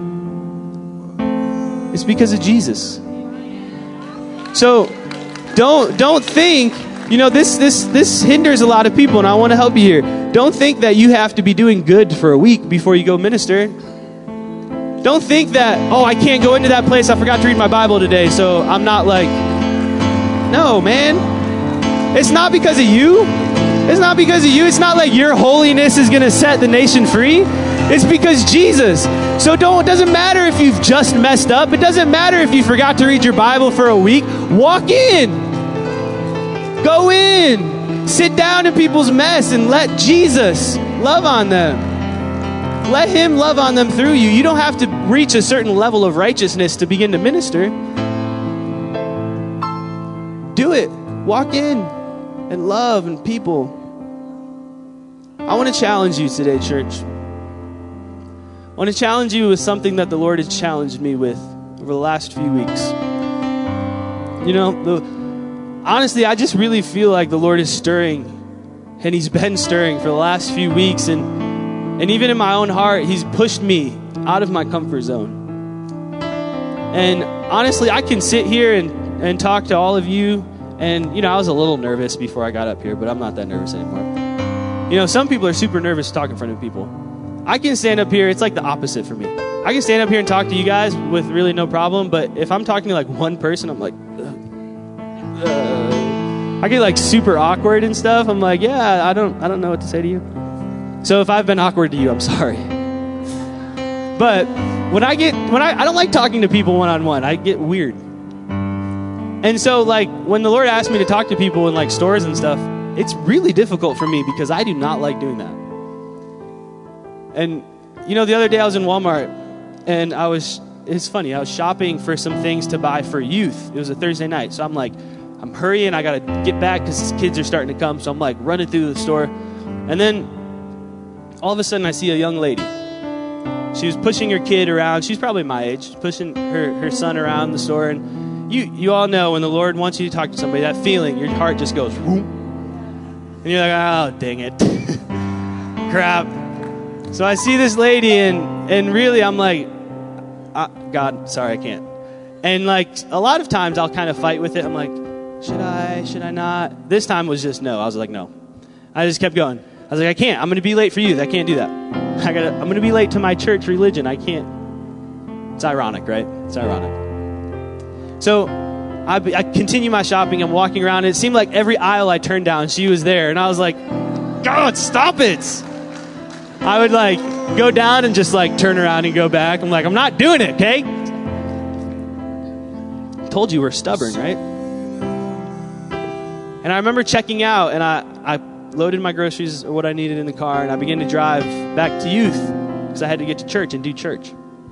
It's because of Jesus. So don't don't think, you know, this this this hinders a lot of people, and I want to help you here. Don't think that you have to be doing good for a week before you go minister. Don't think that, oh, I can't go into that place. I forgot to read my Bible today, so I'm not like, no, man. It's not because of you. It's not because of you. It's not like your holiness is going to set the nation free. It's because Jesus. So don't, it doesn't matter if you've just messed up. It doesn't matter if you forgot to read your Bible for a week. Walk in. Go in. Sit down in people's mess and let Jesus love on them. Let him love on them through you. You don't have to reach a certain level of righteousness to begin to minister. Do it. Walk in and love and people. I want to challenge you today, church. I want to challenge you with something that the Lord has challenged me with over the last few weeks. You know, the, honestly, I just really feel like the Lord is stirring, and he's been stirring for the last few weeks. And, and even in my own heart, he's pushed me out of my comfort zone. And honestly, I can sit here and, and talk to all of you. And, you know, I was a little nervous before I got up here, but I'm not that nervous anymore. You know, some people are super nervous to talk in front of people. I can stand up here. It's like the opposite for me. I can stand up here and talk to you guys with really no problem. But if I'm talking to like one person, I'm like, uh, uh, I get like super awkward and stuff. I'm like, yeah, I don't, I don't know what to say to you. So if I've been awkward to you, I'm sorry. But when I get, when I, I don't like talking to people one-on-one. I get weird. And so like when the Lord asked me to talk to people in like stores and stuff, it's really difficult for me because I do not like doing that. And you know, the other day I was in Walmart and I was, it's funny, I was shopping for some things to buy for youth. It was a Thursday night. So I'm like, I'm hurrying. I got to get back because kids are starting to come. So I'm like running through the store. And then all of a sudden I see a young lady. She was pushing her kid around. She's probably my age, pushing her, her son around the store. And you you all know when the Lord wants you to talk to somebody, that feeling, your heart just goes, whoop. And you're like, oh, dang it. Crap. So I see this lady and, and really I'm like, uh, God, sorry, I can't. And like a lot of times I'll kind of fight with it. I'm like, should I, should I not? This time was just no. I was like, no. I just kept going. I was like, I can't. I'm going to be late for youth. I can't do that. I gotta, I'm going to be late to my church religion. I can't. It's ironic, right? It's ironic. So I, I continue my shopping. I'm walking around. And it seemed like every aisle I turned down, she was there. And I was like, God, stop it. I would like go down and just like turn around and go back. I'm like, I'm not doing it, okay? Told you we're stubborn, right? And I remember checking out, and I, I loaded my groceries or what I needed in the car, and I began to drive back to youth because I had to get to church and do church.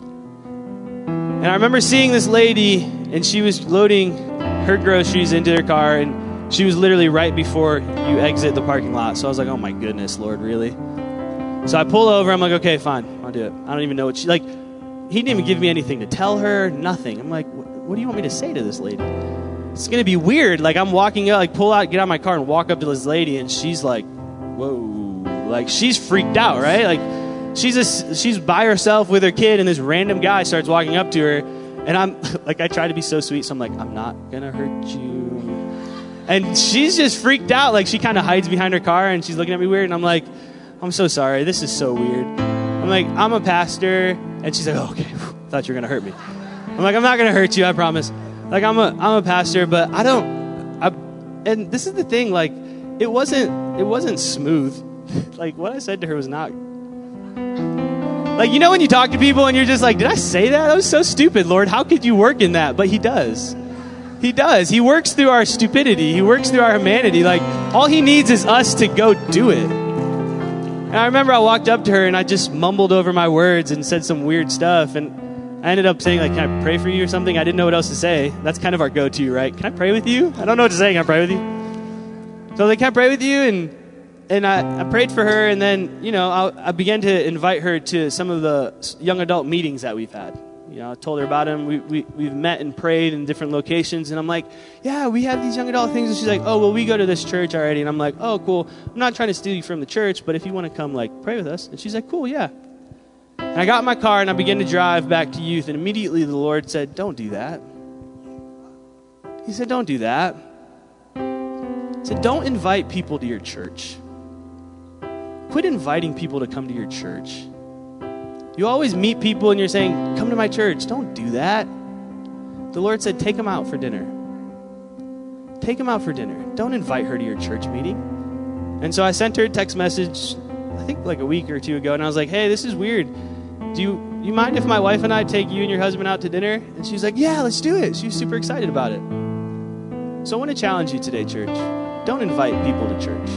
And I remember seeing this lady, and she was loading her groceries into her car, and she was literally right before you exit the parking lot. So I was like, oh my goodness, Lord, really? So I pull over. I'm like, okay, fine, I'll do it. I don't even know what she, like, he didn't even give me anything to tell her, nothing. I'm like, what do you want me to say to this lady? It's going to be weird. Like I'm walking out, like pull out, get out of my car and walk up to this lady and she's like, whoa, like she's freaked out, right? Like she's a, she's by herself with her kid and this random guy starts walking up to her and I'm like, I try to be so sweet. So I'm like, I'm not going to hurt you. And she's just freaked out. Like she kind of hides behind her car and she's looking at me weird. And I'm like, I'm so sorry. This is so weird. I'm like, I'm a pastor. And she's like, oh, okay. Thought you were going to hurt me. I'm like, I'm not going to hurt you. I promise. Like I'm a I'm a pastor, but I don't. I, and this is the thing. Like it wasn't it wasn't smooth. Like what I said to her was not. Like you know when you talk to people and you're just like, did I say that? That was so stupid, Lord. How could you work in that? But He does. He does. He works through our stupidity. He works through our humanity. Like all He needs is us to go do it. And I remember I walked up to her and I just mumbled over my words and said some weird stuff and. I ended up saying, like, can I pray for you or something? I didn't know what else to say. That's kind of our go-to, right? Can I pray with you? I don't know what to say. Can I pray with you? So, like, can I pray with you? And and I, I prayed for her, and then, you know, I, I began to invite her to some of the young adult meetings that we've had. You know, I told her about them. We, we, we've met and prayed in different locations, and I'm like, yeah, we have these young adult things. And she's like, oh, well, we go to this church already. And I'm like, oh, cool. I'm not trying to steal you from the church, but if you want to come, like, pray with us. And she's like, cool, yeah. And I got in my car and I began to drive back to youth. And immediately the Lord said, don't do that. He said, don't do that. He said, don't invite people to your church. Quit inviting people to come to your church. You always meet people and you're saying, come to my church. Don't do that. The Lord said, take them out for dinner. Take them out for dinner. Don't invite her to your church meeting. And so I sent her a text message, I think like a week or two ago. And I was like, hey, this is weird. Do you, you mind if my wife and I take you and your husband out to dinner? And she's like, yeah, let's do it. She was super excited about it. So I want to challenge you today, church. Don't invite people to church.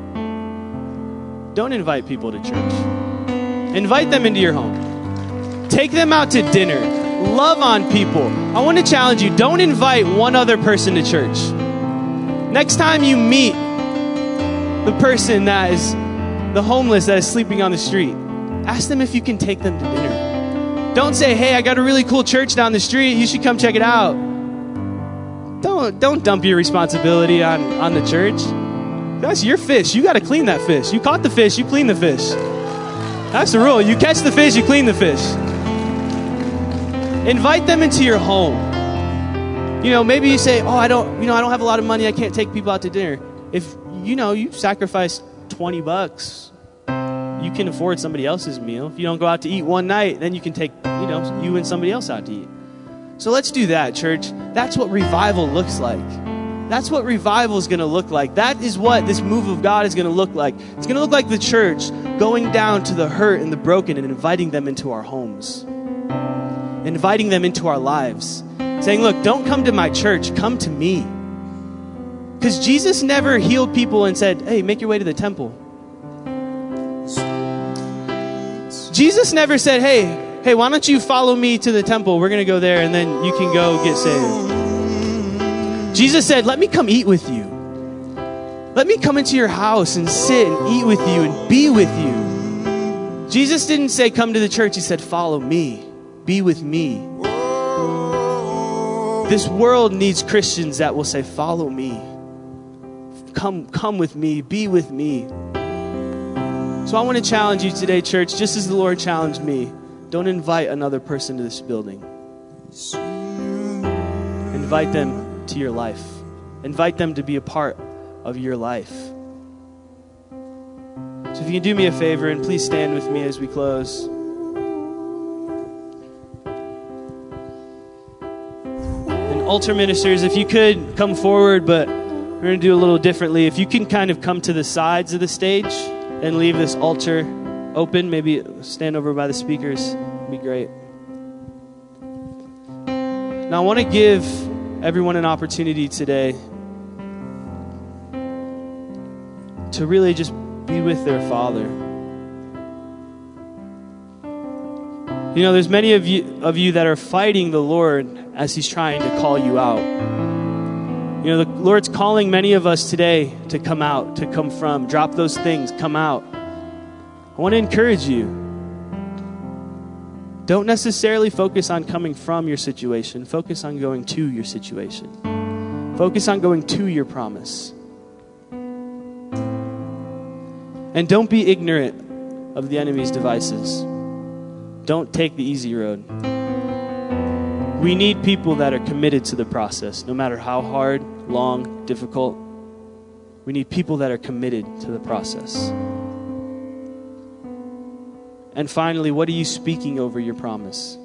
Don't invite people to church. Invite them into your home. Take them out to dinner. Love on people. I want to challenge you. Don't invite one other person to church. Next time you meet the person that is the homeless that is sleeping on the street, ask them if you can take them to dinner. Don't say, hey, I got a really cool church down the street. You should come check it out. Don't don't dump your responsibility on, on the church. That's your fish. You got to clean that fish. You caught the fish, you clean the fish. That's the rule. You catch the fish, you clean the fish. Invite them into your home. You know, maybe you say, oh, I don't, you know, I don't have a lot of money. I can't take people out to dinner. If, you know, you sacrifice twenty bucks, you can afford somebody else's meal. If you don't go out to eat one night, then you can take, you know, you and somebody else out to eat. So let's do that, church. That's what revival looks like. That's what revival is going to look like. That is what this move of God is going to look like. It's going to look like the church going down to the hurt and the broken and inviting them into our homes, inviting them into our lives, saying, look, don't come to my church, come to me. Because Jesus never healed people and said, hey, make your way to the temple. Jesus never said, hey, hey, why don't you follow me to the temple? We're going to go there and then you can go get saved. Jesus said, let me come eat with you. Let me come into your house and sit and eat with you and be with you. Jesus didn't say, come to the church. He said, follow me. Be with me. This world needs Christians that will say, follow me. Come, come with me. Be with me. So I want to challenge you today, church, just as the Lord challenged me. Don't invite another person to this building. Invite them to your life. Invite them to be a part of your life. So if you can do me a favor and please stand with me as we close. And altar ministers, if you could come forward, but we're going to do a little differently. If you can kind of come to the sides of the stage and leave this altar open, maybe stand over by the speakers, it'd be great. Now I want to give everyone an opportunity today to really just be with their Father. You know, there's many of you of you that are fighting the Lord as He's trying to call you out. You know, the Lord's calling many of us today to come out, to come from, drop those things, come out. I want to encourage you. Don't necessarily focus on coming from your situation. Focus on going to your situation. Focus on going to your promise. And don't be ignorant of the enemy's devices. Don't take the easy road. We need people that are committed to the process, no matter how hard, long, difficult. We need people that are committed to the process. And finally, what are you speaking over your promise?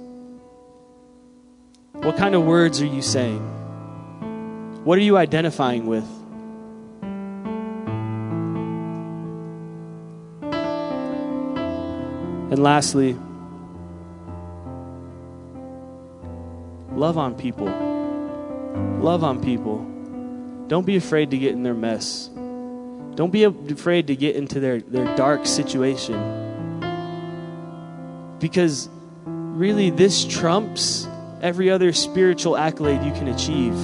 What kind of words are you saying? What are you identifying with? And lastly, love on people. Love on people. Don't be afraid to get in their mess. Don't be afraid to get into their, their dark situation. Because really this trumps every other spiritual accolade you can achieve.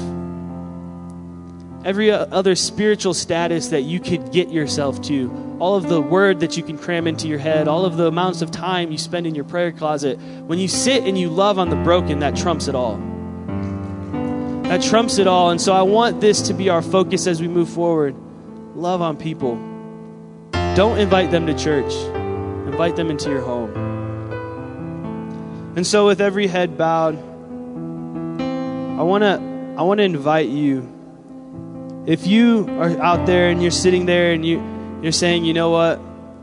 Every other spiritual status that you could get yourself to. All of the word that you can cram into your head. All of the amounts of time you spend in your prayer closet. When you sit and you love on the broken, that trumps it all. That trumps it all. And so I want this to be our focus as we move forward. Love on people. Don't invite them to church. Invite them into your home. And so with every head bowed, I want to I want to invite you. If you are out there and you're sitting there and you, you're saying, you know what?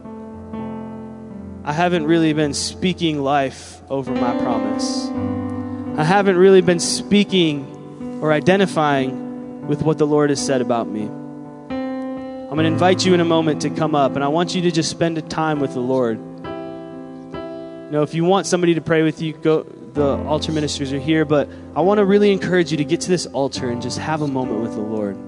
I haven't really been speaking life over my promise. I haven't really been speaking or identifying with what the Lord has said about me. I'm going to invite you in a moment to come up, and I want you to just spend a time with the Lord. You know, if you want somebody to pray with you, go. The altar ministers are here, but I want to really encourage you to get to this altar and just have a moment with the Lord.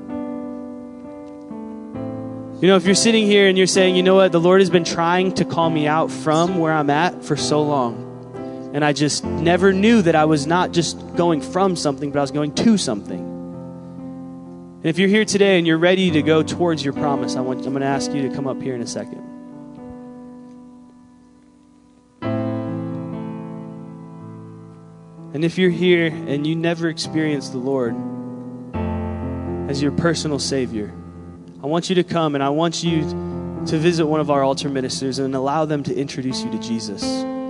You know, if you're sitting here and you're saying, you know what, the Lord has been trying to call me out from where I'm at for so long, and I just never knew that I was not just going from something, but I was going to something. And if you're here today and you're ready to go towards your promise, I want, I'm going to ask you to come up here in a second. And if you're here and you never experienced the Lord as your personal Savior, I want you to come and I want you to visit one of our altar ministers and allow them to introduce you to Jesus.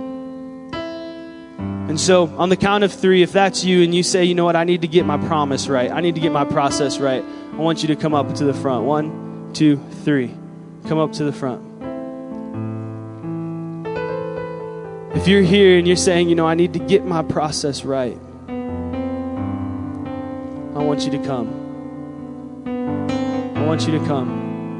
And so on the count of three, if that's you and you say, you know what, I need to get my promise right. I need to get my process right. I want you to come up to the front. One, two, three. Come up to the front. If you're here and you're saying, you know, I need to get my process right, I want you to come. want you to come.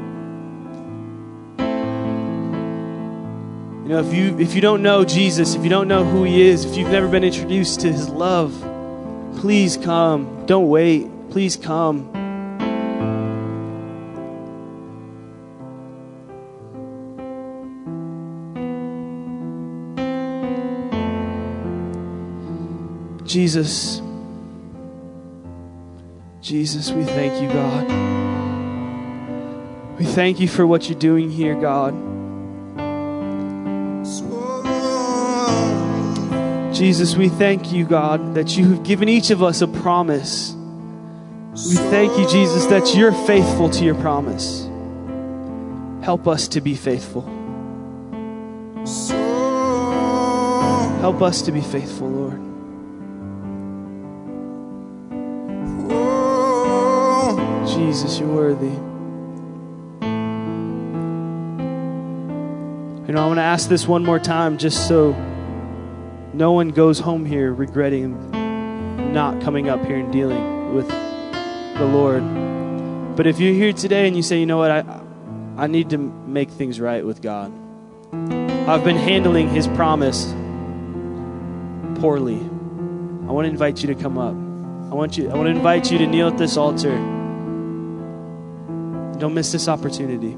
You know, if you if you don't know Jesus, if you don't know who he is, if you've never been introduced to his love, please come. Don't wait. Please come. Jesus, Jesus, we thank you, God. We thank you for what you're doing here, God. Jesus, we thank you, God, that you have given each of us a promise. We thank you, Jesus, that you're faithful to your promise. Help us to be faithful. Help us to be faithful, Lord. Jesus, you're worthy. You know, I want to ask this one more time just so no one goes home here regretting not coming up here and dealing with the Lord. But if you're here today and you say, you know what, I, I need to make things right with God. I've been handling his promise poorly. I want to invite you to come up. I want you, I want to invite you to kneel at this altar. Don't miss this opportunity.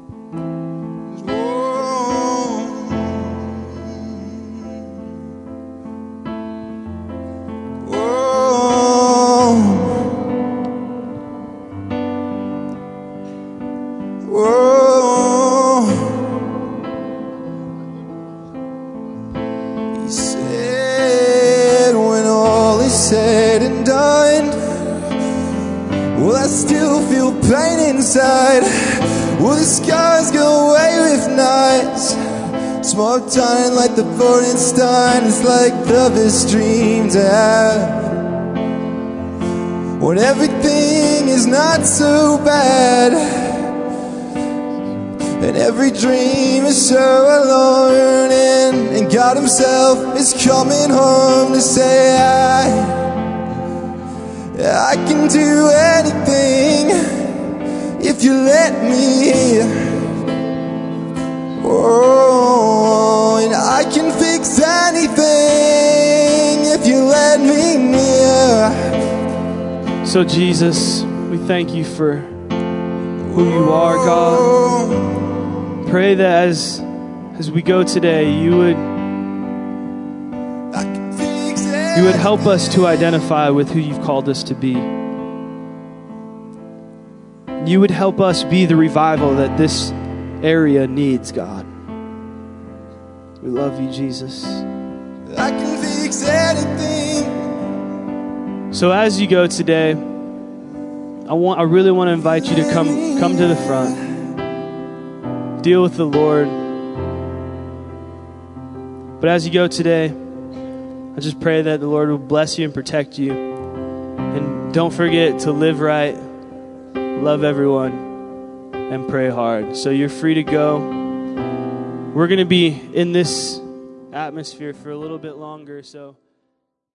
Small time like the Borenstein, it's like the best dream to have. When everything is not so bad, and every dream is so alone, and, and God himself is coming home to say, I, I can do anything if you let me. Oh, and I can fix anything if you let me near. So Jesus, we thank you for who you are, God. Pray that as as we go today, you would you would help us to identify with who you've called us to be. You would help us be the revival that this area needs, God. We love you, Jesus. I can fix anything. So as you go today, I want I really want to invite you to come come to the front. Deal with the Lord. But as you go today, I just pray that the Lord will bless you and protect you. And don't forget to live right, love everyone, and pray hard. So you're free to go. We're going to be in this atmosphere for a little bit longer, so